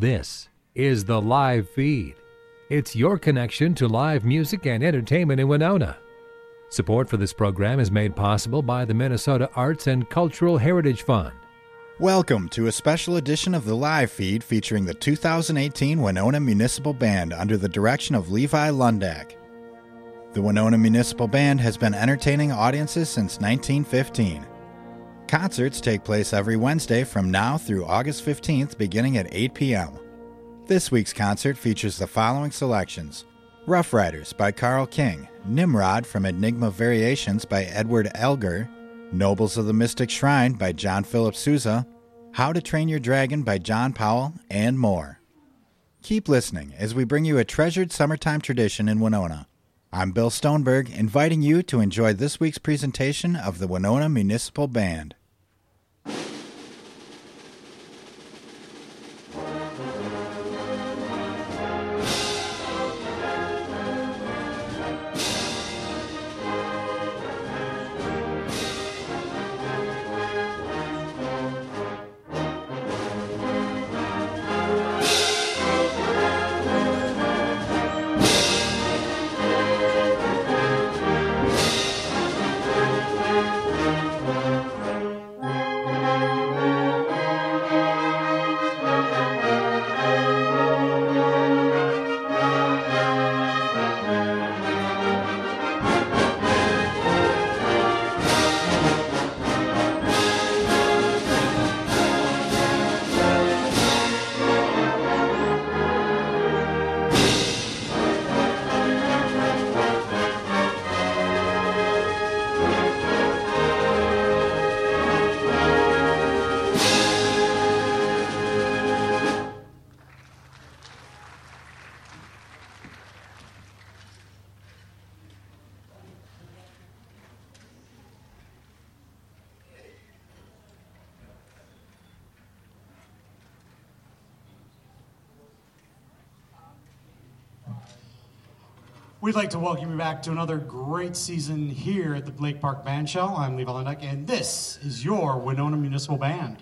This is the live feed. It's your connection to live music and entertainment in Winona. Support for this program is made possible by the Minnesota Arts and Cultural Heritage Fund. Welcome to a special edition of the live feed featuring the 2018 Winona Municipal Band under the direction of Levi Lundak. The Winona Municipal Band has been entertaining audiences since 1915. Concerts take place every Wednesday from now through August 15th beginning at 8 p.m. This week's concert features the following selections: Rough Riders by Carl King, Nimrod from Enigma Variations by Edward Elgar, Nobles of the Mystic Shrine by John Philip Sousa, How to Train Your Dragon by John Powell, and more. Keep listening as we bring you a treasured summertime tradition in Winona. I'm Bill Stoneberg, inviting you to enjoy this week's presentation of the Winona Municipal Band. We'd like to welcome you back to another great season here at the Lake Park Band Shell. I'm Levi Lundak, and this is your Winona Municipal Band.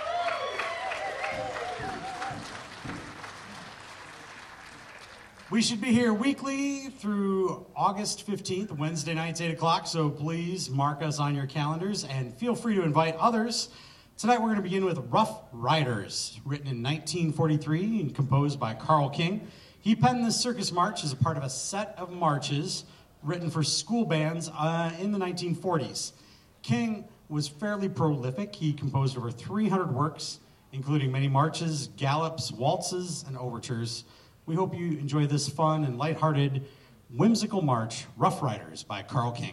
We should be here weekly through August 15th, Wednesday nights, 8 o'clock, so please mark us on your calendars and feel free to invite others. Tonight we're going to begin with Rough Riders, written in 1943 and composed by Carl King. He penned this circus march as a part of a set of marches written for school bands in the 1940s. King was fairly prolific. He composed over 300 works, including many marches, gallops, waltzes, and overtures. We hope you enjoy this fun and lighthearted, whimsical march, Rough Riders by Carl King.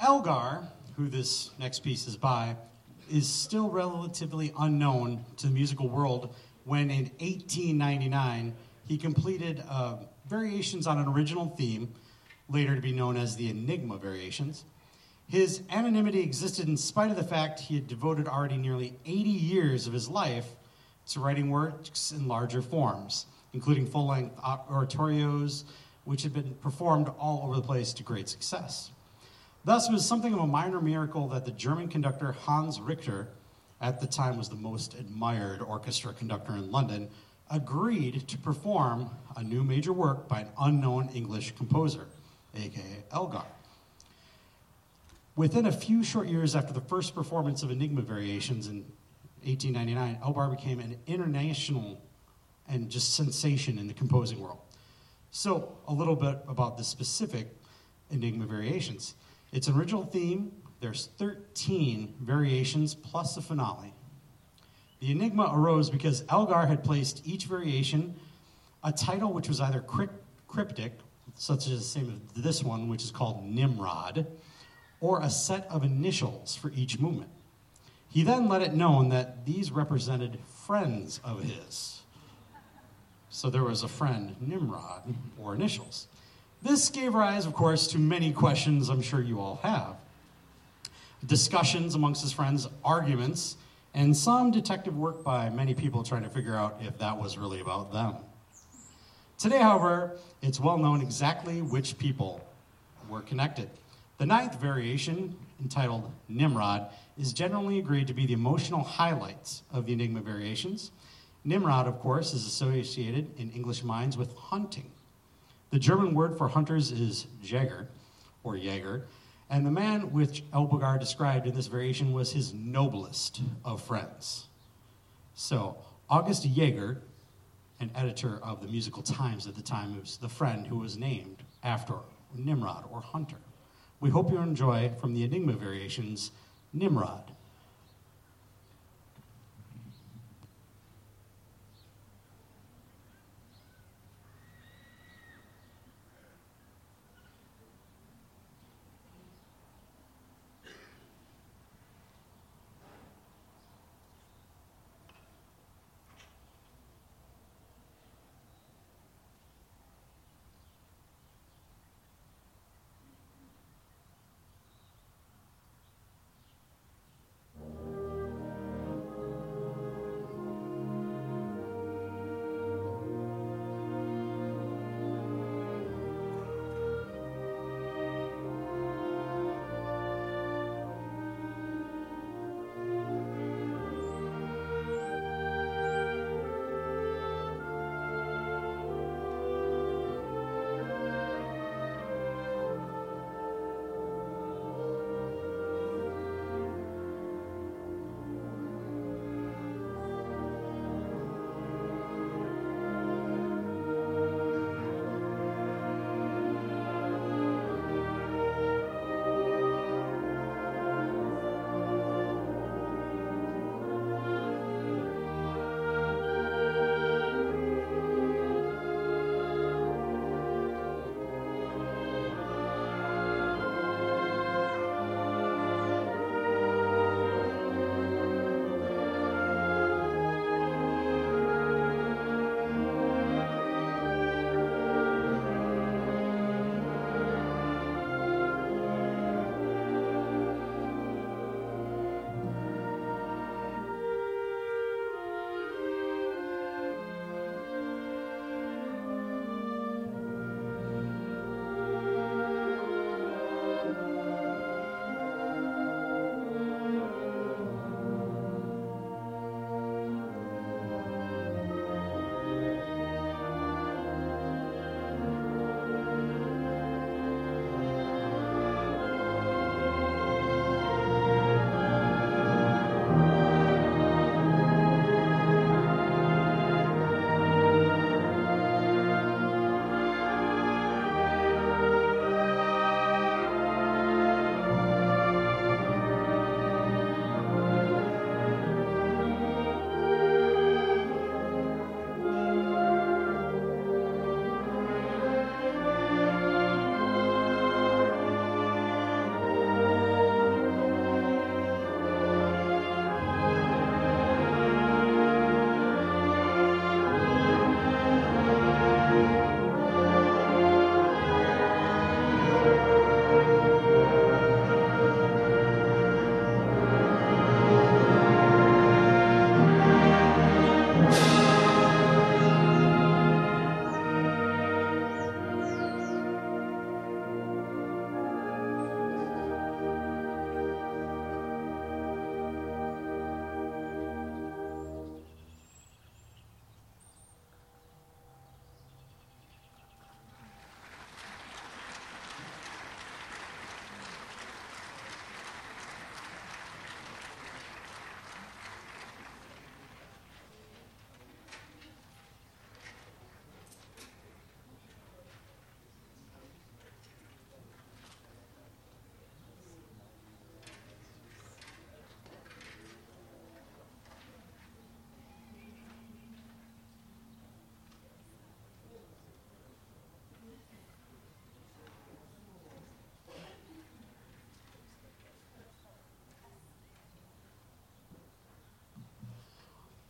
Elgar, who this next piece is by, is still relatively unknown to the musical world when in 1899 he completed variations on an original theme, later to be known as the Enigma Variations. His anonymity existed in spite of the fact he had devoted already nearly 80 years of his life to writing works in larger forms, including full-length oratorios, which had been performed all over the place to great success. Thus, it was something of a minor miracle that the German conductor Hans Richter, at the time was the most admired orchestra conductor in London, agreed to perform a new major work by an unknown English composer, aka Elgar. Within a few short years after the first performance of Enigma Variations in 1899, Elgar became an international and just sensation in the composing world. So, a little bit about the specific Enigma Variations. Its original theme, there's 13 variations plus a finale. The enigma arose because Elgar had placed each variation a title which was either cryptic, such as the same as this one, which is called Nimrod, or a set of initials for each movement. He then let it known that these represented friends of his. So there was a friend, Nimrod, or initials. This gave rise, of course, to many questions I'm sure you all have. Discussions amongst his friends, arguments, and some detective work by many people trying to figure out if that was really about them. Today, however, it's well known exactly which people were connected. The ninth variation, entitled Nimrod, is generally agreed to be the emotional highlights of the Enigma Variations. Nimrod, of course, is associated in English minds with hunting. The German word for hunters is Jäger, or Jaeger, and the man which Elgar described in this variation was his noblest of friends. So, August Jaeger, an editor of the Musical Times at the time, was the friend who was named after Nimrod, or hunter. We hope you enjoy, from the Enigma Variations, Nimrod.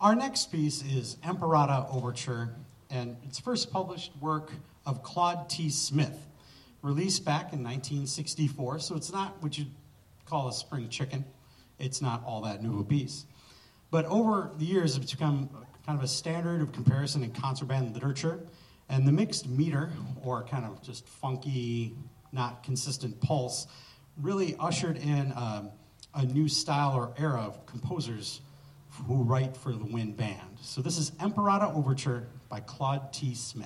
Our next piece is Emperata Overture, and it's first published work of Claude T. Smith, released back in 1964, so it's not what you'd call a spring chicken. It's not all that new a piece. But over the years, it's become kind of a standard of comparison in concert band literature, and the mixed meter, or kind of just funky, not consistent pulse, really ushered in a new style or era of composers who write for the wind band. So this is Emperata Overture by Claude T. Smith.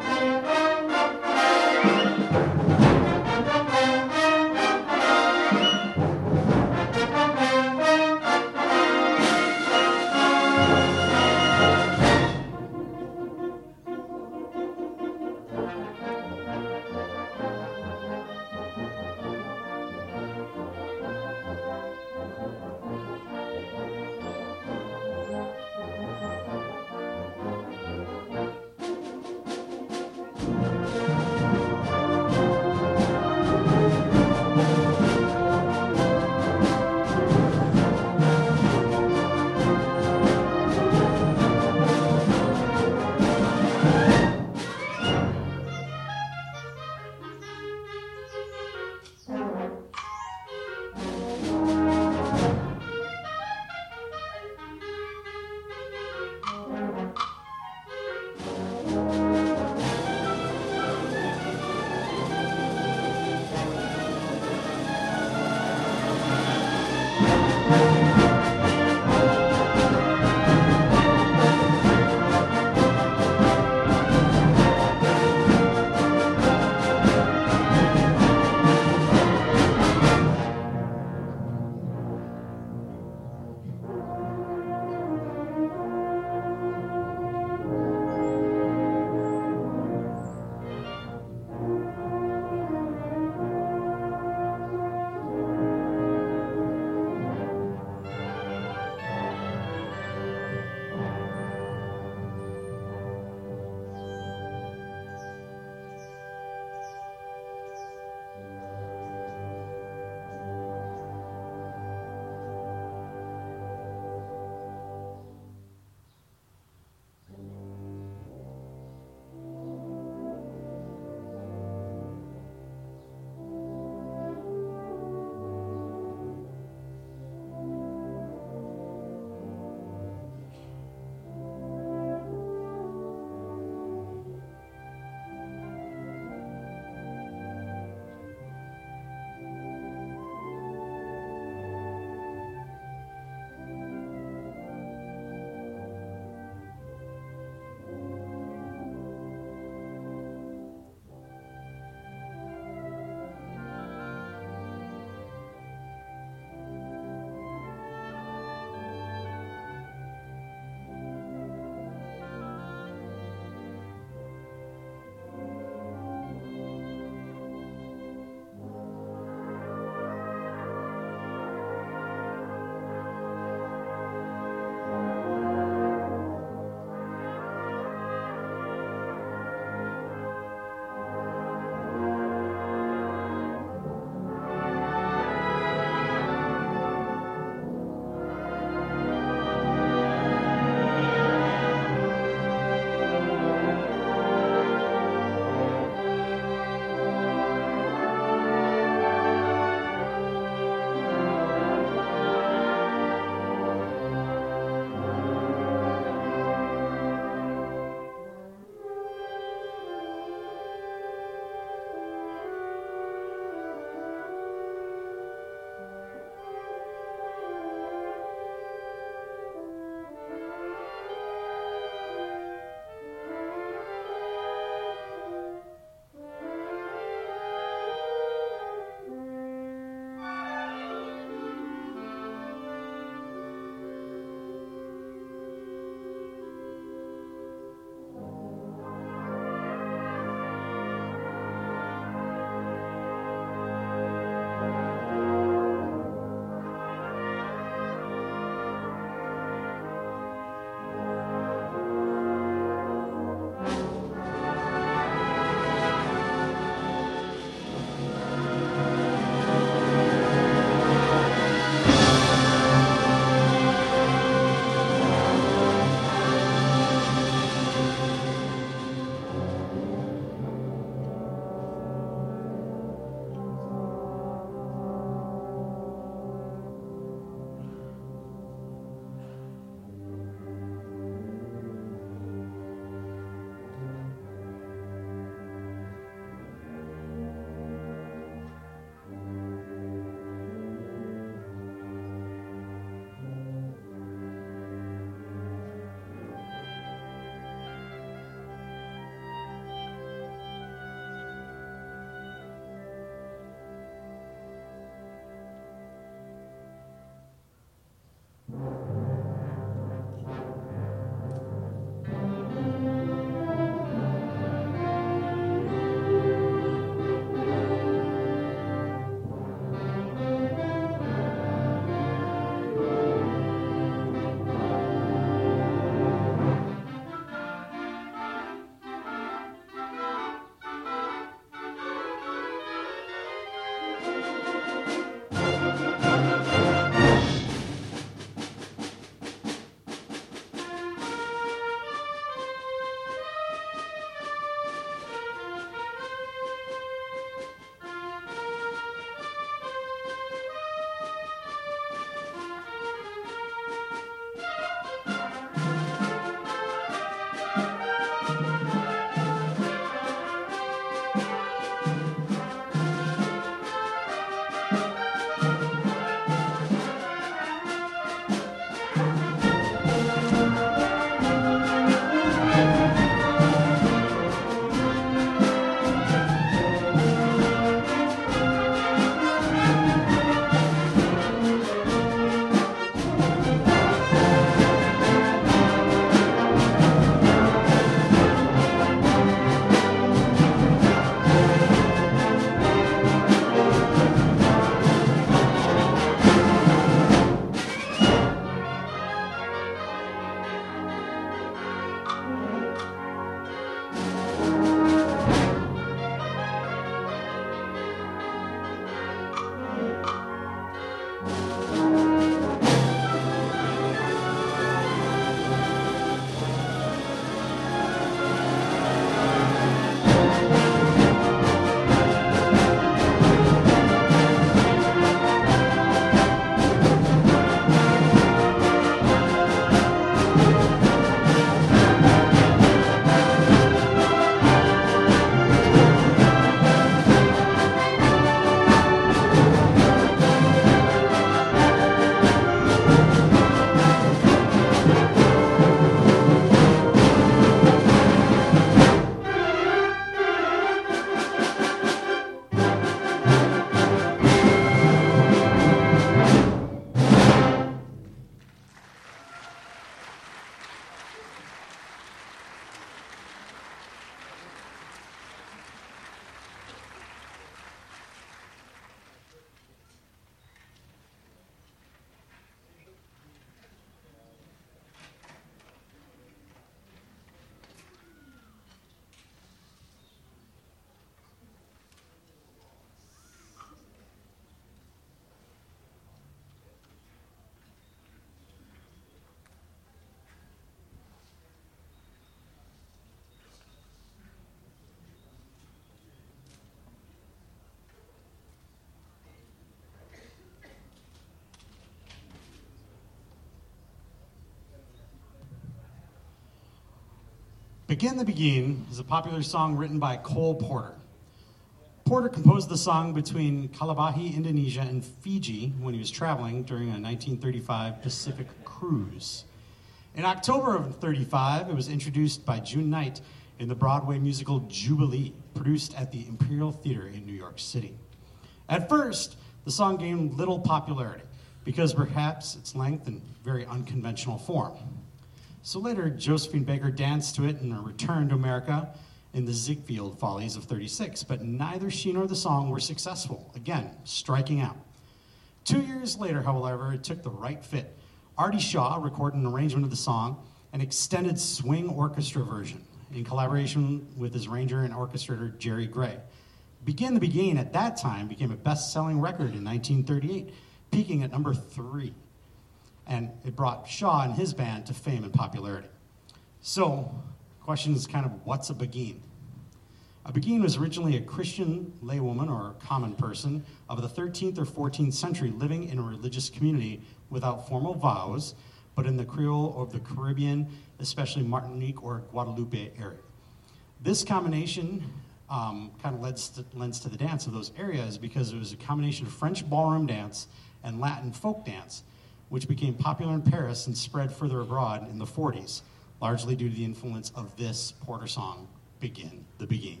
Begin the Beguine is a popular song written by Cole Porter. Porter composed the song between Kalabahi, Indonesia, and Fiji when he was traveling during a 1935 Pacific cruise. In October of 1935, it was introduced by June Knight in the Broadway musical Jubilee, produced at the Imperial Theater in New York City. At first, the song gained little popularity because perhaps its length and very unconventional form. So later, Josephine Baker danced to it in a return to America in the Ziegfeld Follies of 36, but neither she nor the song were successful, again, striking out. 2 years later, however, it took the right fit. Artie Shaw recorded an arrangement of the song, an extended swing orchestra version, in collaboration with his arranger and orchestrator, Jerry Gray. Begin the Beguine at that time became a best-selling record in 1938, peaking at number 3. And it brought Shaw and his band to fame and popularity. So, the question is kind of, what's a beguine? A beguine was originally a Christian laywoman or common person of the 13th or 14th century living in a religious community without formal vows, but in the Creole of the Caribbean, especially Martinique or Guadeloupe area. This combination kind of lends to the dance of those areas because it was a combination of French ballroom dance and Latin folk dance, which became popular in Paris and spread further abroad in the 40s, largely due to the influence of this Porter song, Begin the Beguine.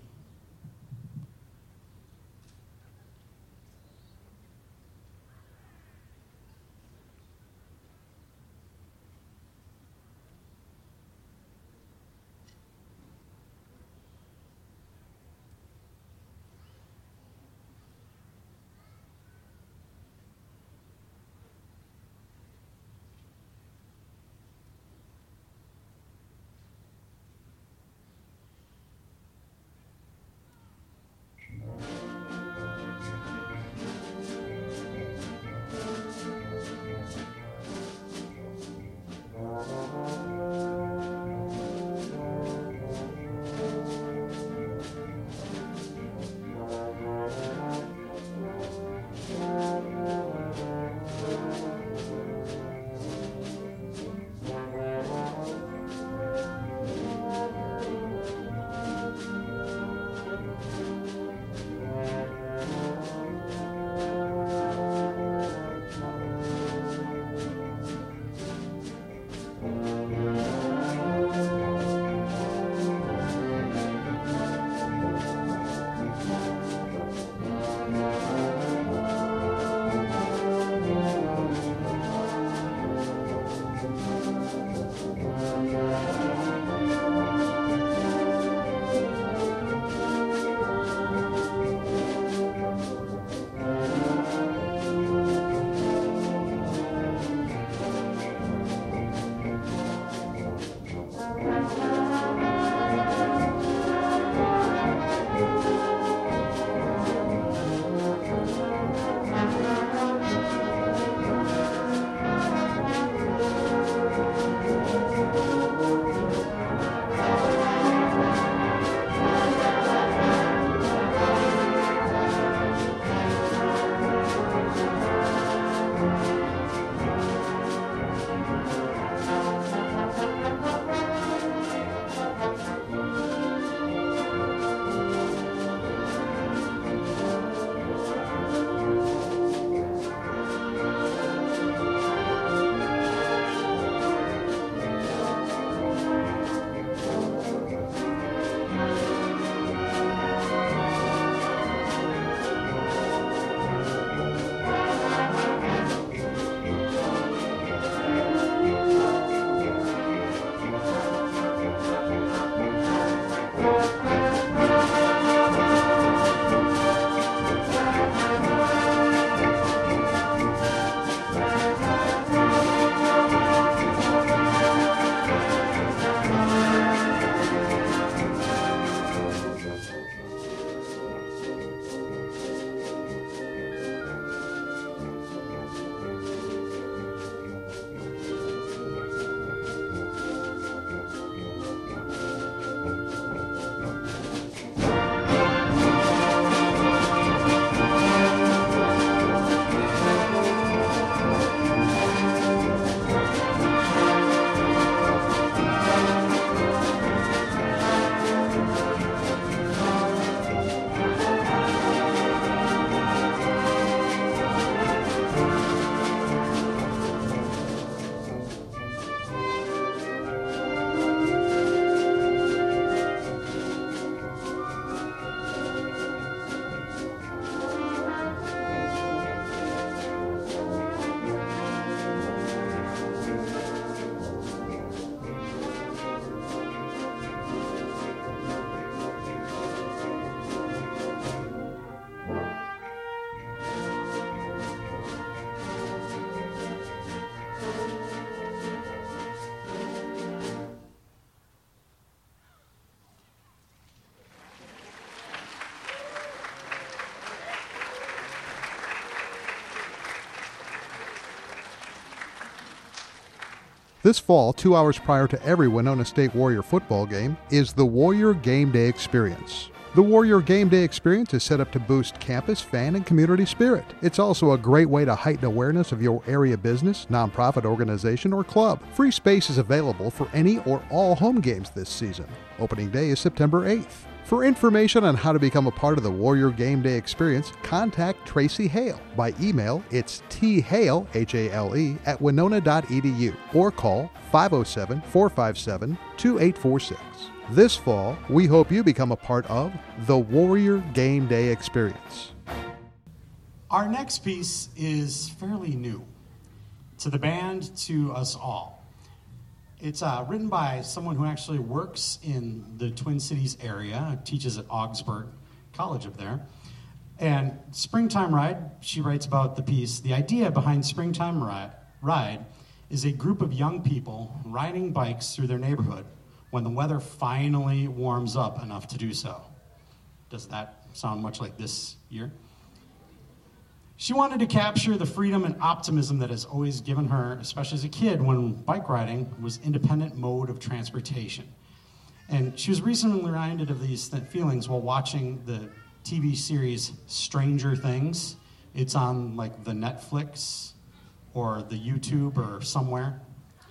This fall, 2 hours prior to every Winona State Warrior football game, is the Warrior Game Day Experience. The Warrior Game Day Experience is set up to boost campus, fan, and community spirit. It's also a great way to heighten awareness of your area business, nonprofit organization, or club. Free space is available for any or all home games this season. Opening day is September 8th. For information on how to become a part of the Warrior Game Day Experience, contact Tracy Hale. By email, it's thale, H-A-L-E, at winona.edu, or call 507-457-2846. This fall, we hope you become a part of the Warrior Game Day Experience. Our next piece is fairly new to the band, to us all. It's written by someone who actually works in the Twin Cities area, teaches at Augsburg College up there. And Springtime Ride, she writes about the piece. The idea behind Springtime Ride is a group of young people riding bikes through their neighborhood when the weather finally warms up enough to do so. Does that sound much like this year? She wanted to capture the freedom and optimism that has always given her, especially as a kid, when bike riding was independent mode of transportation. And she was recently reminded of these feelings while watching the TV series Stranger Things. It's on like the Netflix or the YouTube or somewhere.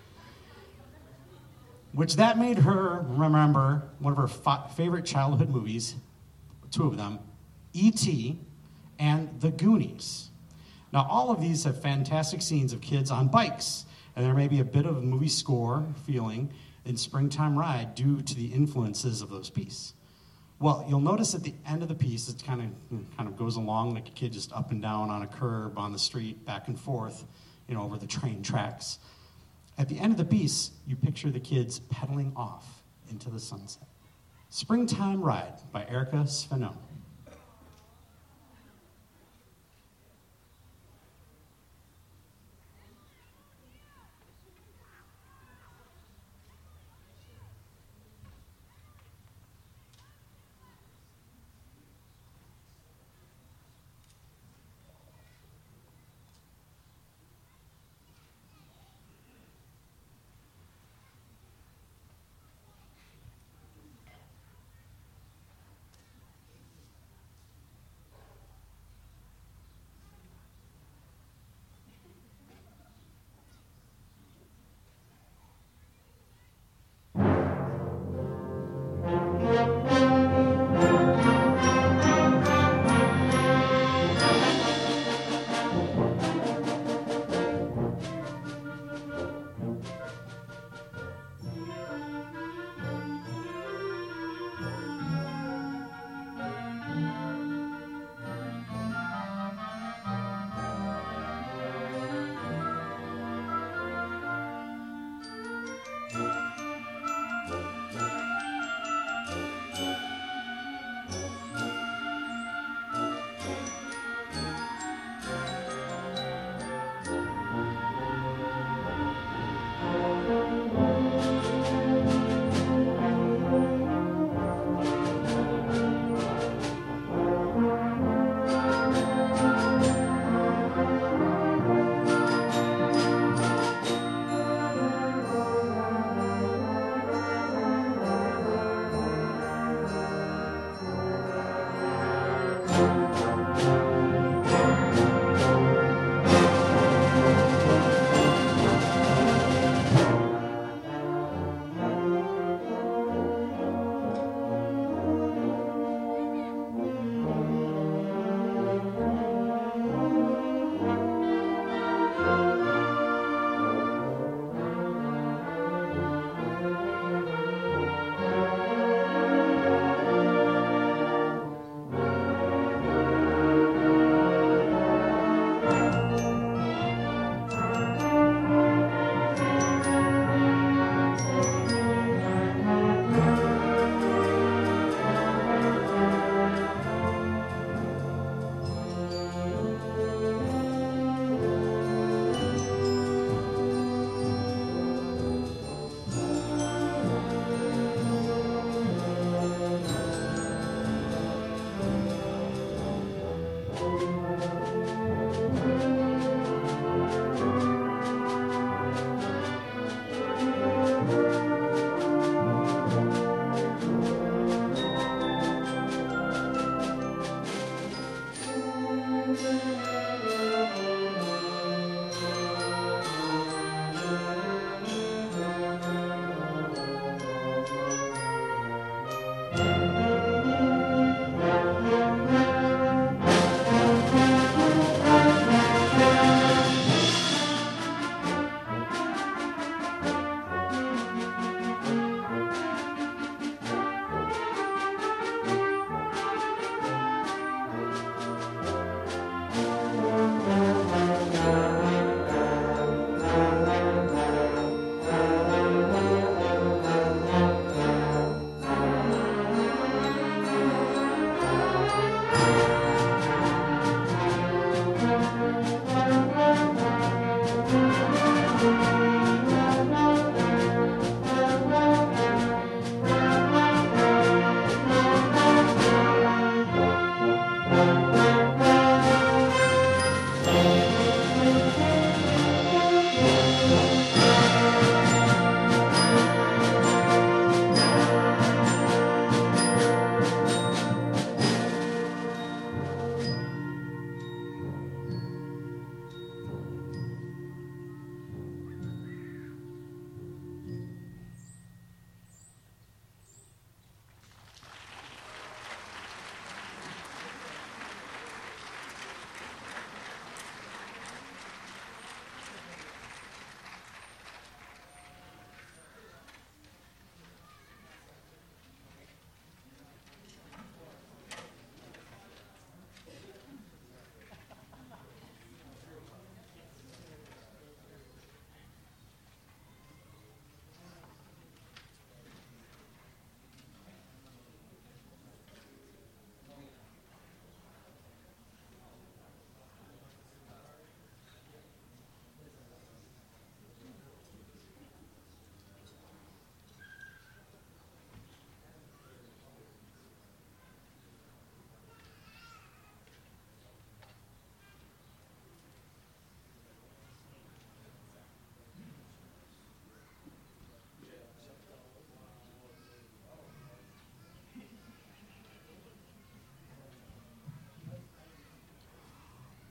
Which that made her remember one of her favorite childhood movies, two of them, E.T. and The Goonies. Now, all of these have fantastic scenes of kids on bikes, and there may be a bit of a movie score feeling in Springtime Ride due to the influences of those pieces. Well, you'll notice at the end of the piece, it kind of goes along like a kid just up and down on a curb on the street, back and forth, over the train tracks. At the end of the piece, you picture the kids pedaling off into the sunset. Springtime Ride by Erica Sveno.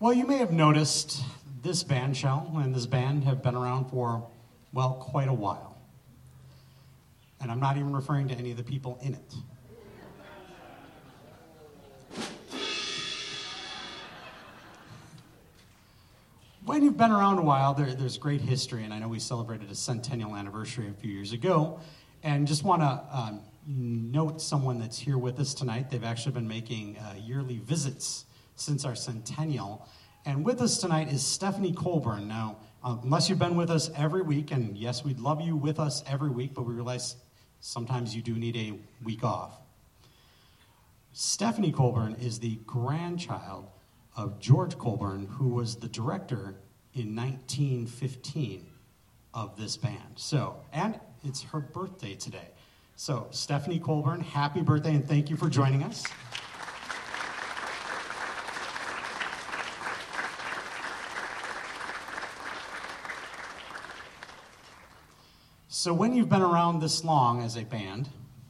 Well, you may have noticed this band shell and this band have been around for, well, quite a while. And I'm not even referring to any of the people in it. When you've been around a while, there's great history, and I know we celebrated a centennial anniversary a few years ago, and just want to note someone that's here with us tonight. They've actually been making yearly visits since our centennial, and with us tonight is Stephanie Colburn. Now, unless you've been with us every week, and yes, we'd love you with us every week, but we realize sometimes you do need a week off. Stephanie Colburn is the grandchild of George Colburn, who was the director in 1915 of this band. So, and it's her birthday today. So, Stephanie Colburn, happy birthday, and thank you for joining us. So when you've been around this long as a band,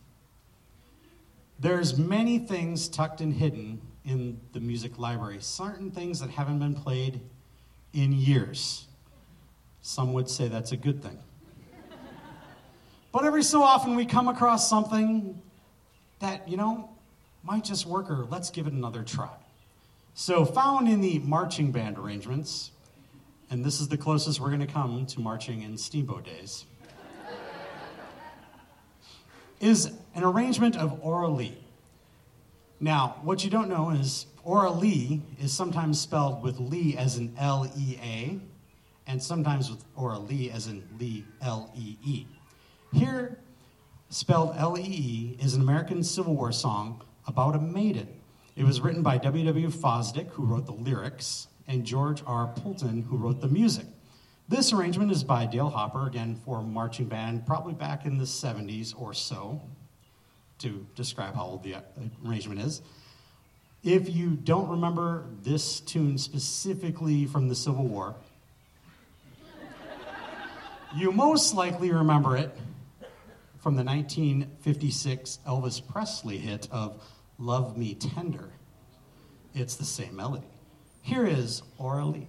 there's many things tucked and hidden in the music library, certain things that haven't been played in years. Some would say that's a good thing. But every so often we come across something that, might just work, or let's give it another try. So found in the marching band arrangements, and this is the closest we're going to come to marching in Steamboat days, is an arrangement of Aura Lee. Now, what you don't know is Aura Lee is sometimes spelled with Lee as in L-E-A, and sometimes with Aura Lee as in Lee, L-E-E. Here, spelled L-E-E, is an American Civil War song about a maiden. It was written by W.W. Fosdick, who wrote the lyrics, and George R. Poulton, who wrote the music. This arrangement is by Dale Hopper, again, for marching band, probably back in the 70s or so, to describe how old the arrangement is. If you don't remember this tune specifically from the Civil War, you most likely remember it from the 1956 Elvis Presley hit of Love Me Tender. It's the same melody. Here is Aura Lee.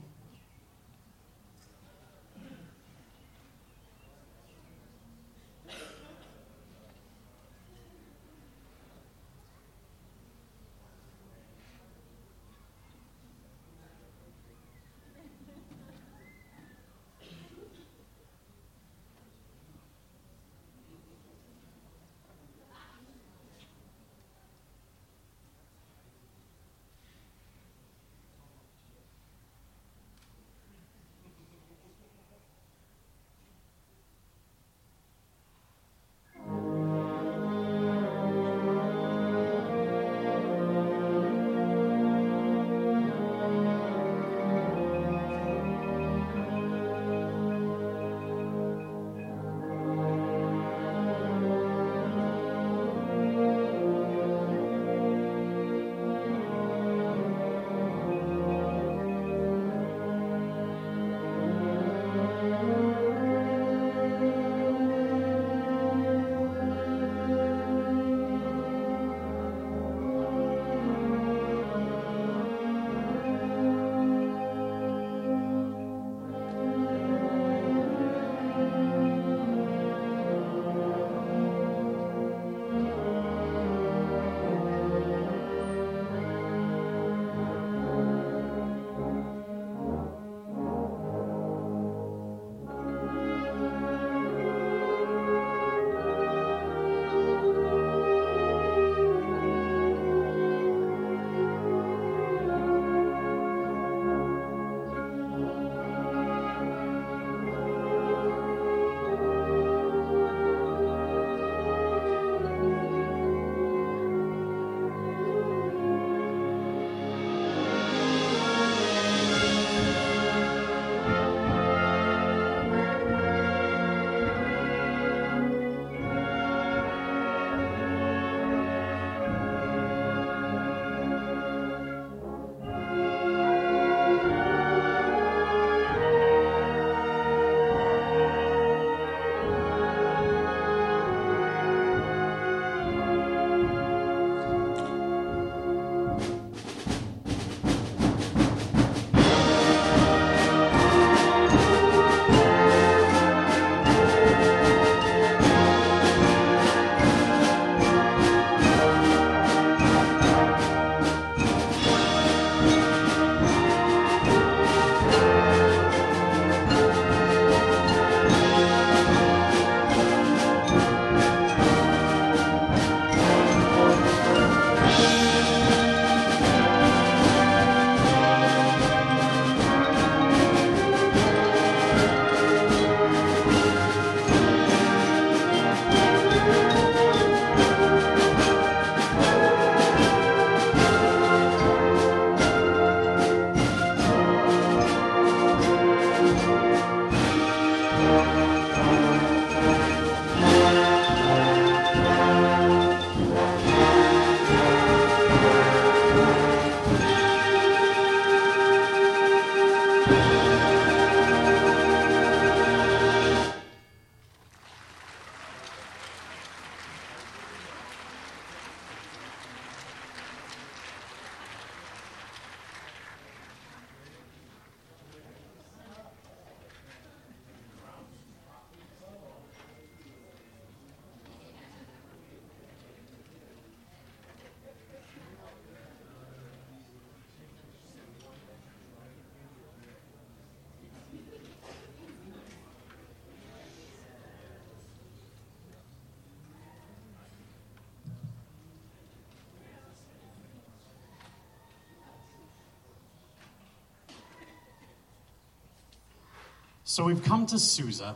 So we've come to Sousa.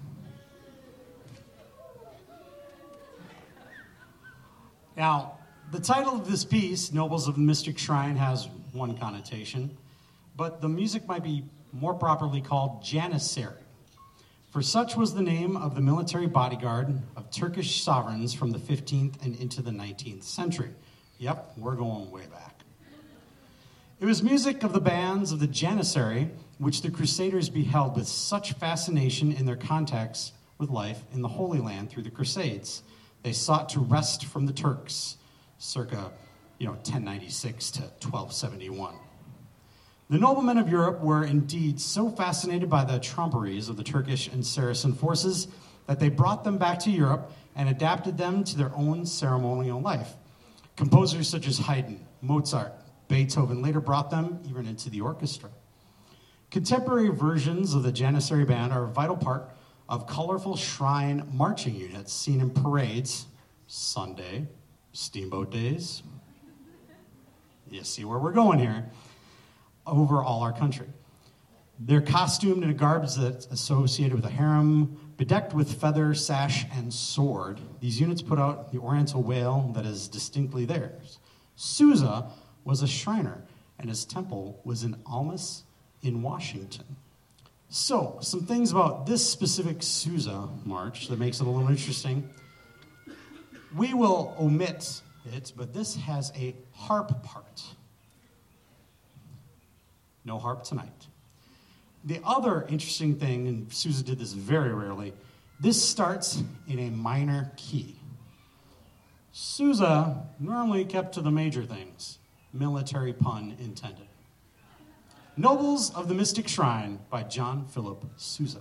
Now, the title of this piece, Nobles of the Mystic Shrine, has one connotation, but the music might be more properly called Janissary, for such was the name of the military bodyguard of Turkish sovereigns from the 15th and into the 19th century. Yep, we're going way back. It was music of the bands of the Janissary, which the Crusaders beheld with such fascination in their contacts with life in the Holy Land through the Crusades. They sought to wrest from the Turks, circa 1096 to 1271. The noblemen of Europe were indeed so fascinated by the trumperies of the Turkish and Saracen forces that they brought them back to Europe and adapted them to their own ceremonial life. Composers such as Haydn, Mozart, Beethoven later brought them even into the orchestra. Contemporary versions of the Janissary Band are a vital part of colorful shrine marching units seen in parades, Sunday, steamboat days. You see where we're going here, over all our country. They're costumed in a garb that's associated with a harem, bedecked with feather, sash, and sword. These units put out the oriental wail that is distinctly theirs. Sousa was a Shriner, and his temple was in Almas in Washington. So, some things about this specific Sousa march that makes it a little interesting. We will omit it, but this has a harp part. No harp tonight. The other interesting thing, and Sousa did this very rarely, this starts in a minor key. Sousa normally kept to the major things, military pun intended. Nobles of the Mystic Shrine by John Philip Sousa.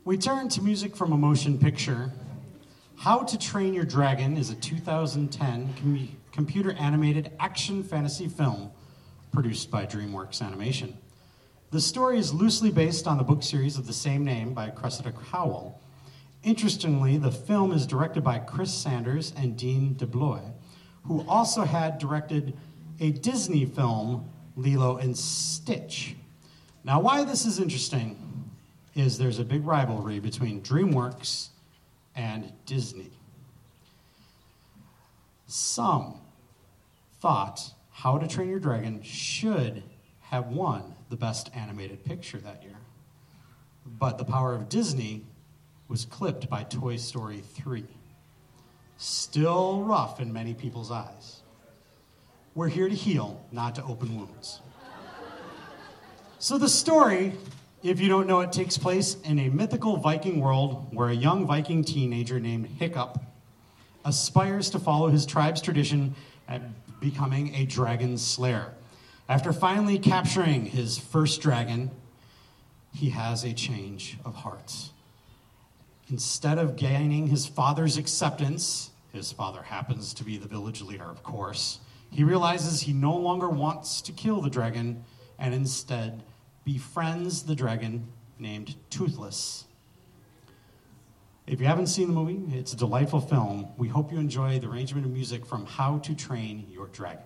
We turn to music from a motion picture. How to Train Your Dragon is a 2010 computer-animated action fantasy film produced by DreamWorks Animation. The story is loosely based on the book series of the same name by Cressida Howell. Interestingly, the film is directed by Chris Sanders and Dean DeBlois, who also had directed a Disney film, Lilo and Stitch. Now, why this is interesting is there's a big rivalry between DreamWorks and Disney. Some thought How to Train Your Dragon should have won the Best Animated Picture that year. But the power of Disney was clipped by Toy Story 3. Still rough in many people's eyes. We're here to heal, not to open wounds. So the story, if you don't know it, takes place in a mythical Viking world where a young Viking teenager named Hiccup aspires to follow his tribe's tradition at becoming a dragon slayer. After finally capturing his first dragon, he has a change of heart. Instead of gaining his father's acceptance, his father happens to be the village leader, of course, he realizes he no longer wants to kill the dragon and instead befriends the dragon named Toothless. If you haven't seen the movie, it's a delightful film. We hope you enjoy the arrangement of music from How to Train Your Dragon.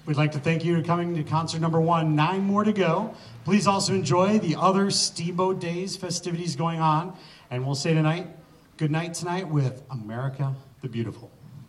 We'd like to thank you for coming to concert number 1, 9 more to go. Please also enjoy the other Steamboat Days festivities going on. And we'll say tonight, good night tonight with America the Beautiful.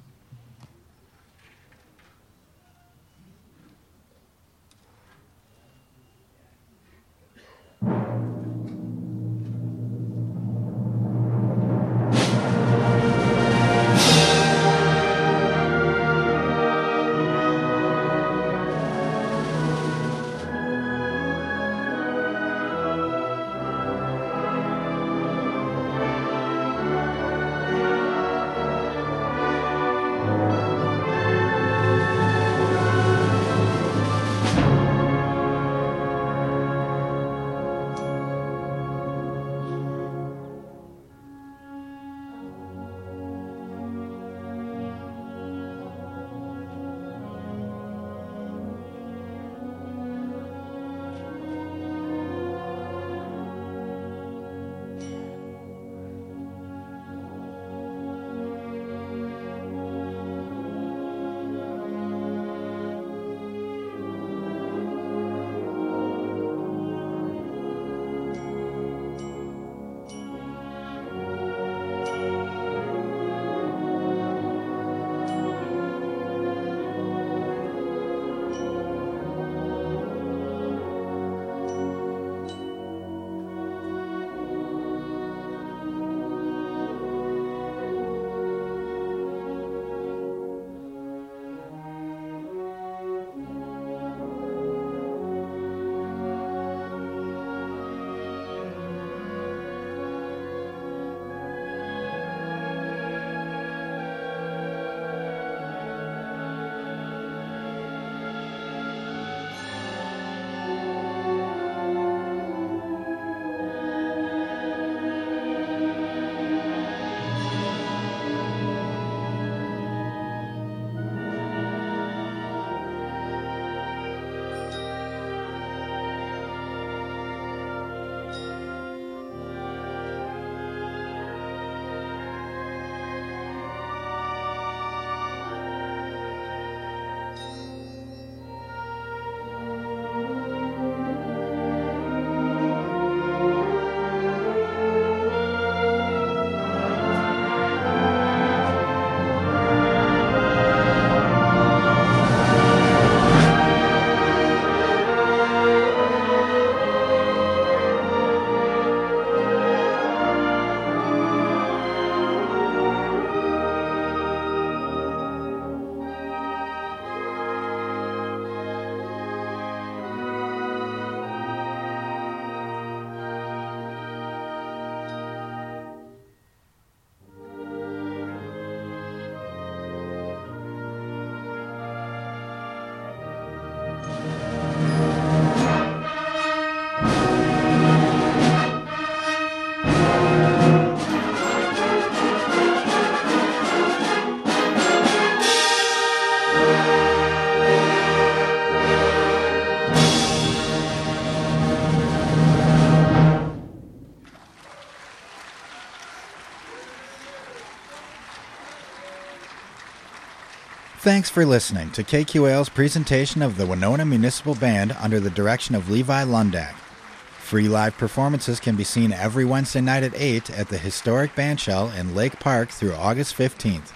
Thanks for listening to KQAL's presentation of the Winona Municipal Band under the direction of Levi Lundak. Free live performances can be seen every Wednesday night at 8 at the historic Bandshell in Lake Park through August 15th.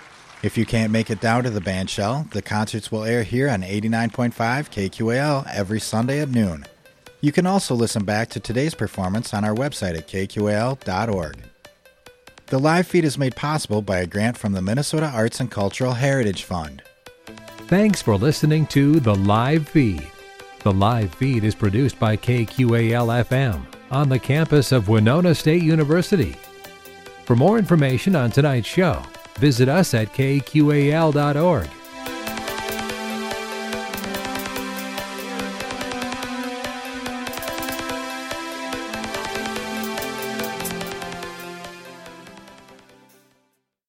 If you can't make it down to the Bandshell, the concerts will air here on 89.5 KQAL every Sunday at noon. You can also listen back to today's performance on our website at kqal.org. The live feed is made possible by a grant from the Minnesota Arts and Cultural Heritage Fund. Thanks for listening to The Live Feed. The Live Feed is produced by KQAL-FM on the campus of Winona State University. For more information on tonight's show, visit us at kqal.org.